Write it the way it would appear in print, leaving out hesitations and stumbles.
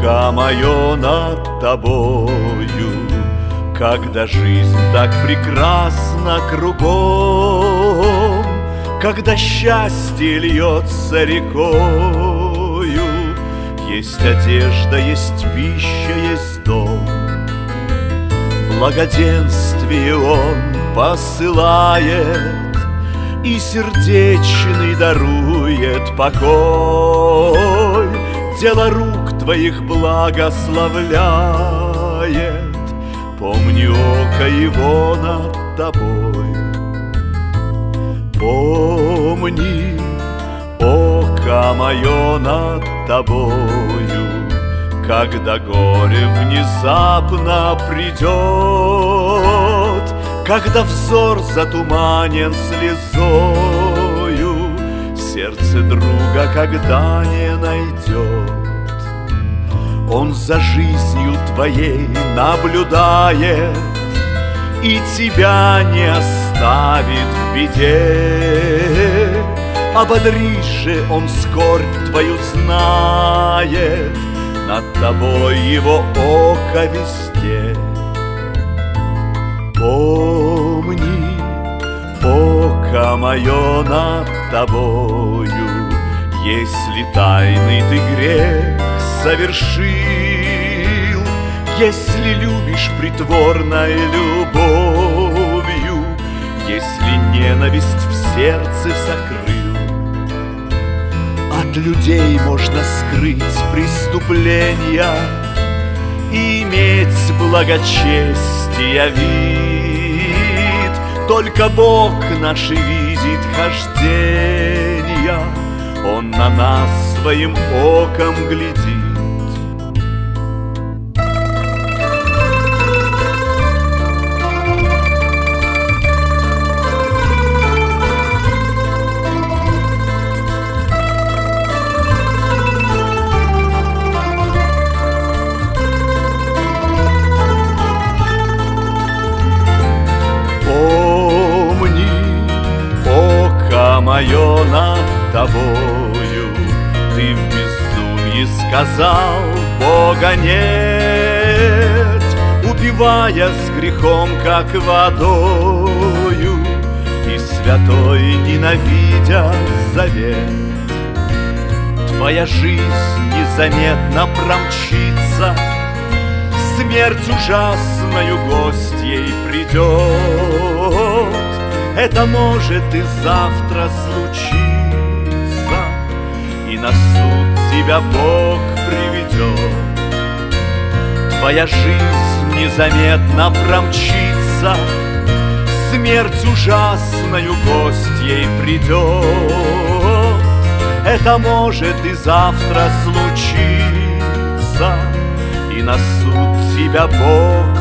Око мое над тобою, когда жизнь так прекрасна кругом, когда счастье льется рекою, есть одежда, есть пища, есть дом. Благоденствие Он посылает и сердечный дарует покой. Дело рук Твоих благословляет, помни око Его над Тобой. Помни око мое над Тобою, когда горе внезапно придет, когда взор затуманен слезою, сердце друга когда не найдет. Он за жизнью твоей наблюдает и тебя не оставит в беде. Ободришь же Он скорбь твою знает, над тобой Его око везде. Помни, око мое над тобою, если тайный ты грех совершил, если любишь притворной любовью, если ненависть в сердце сокрыл. От людей можно скрыть преступления и иметь благочестия вид. Только Бог наш видит хождения, Он на нас своим оком глядит. Мое над тобою, ты в безумье сказал, Бога нет, убивая с грехом, как водою, и святой ненавидя завет. Твоя жизнь незаметно промчится, смерть ужасною гостьей придет. Это может и завтра случиться, и на суд тебя Бог приведет. Твоя жизнь незаметно промчится, смерть ужасною гостьей придет. Это может и завтра случиться, и на суд тебя Бог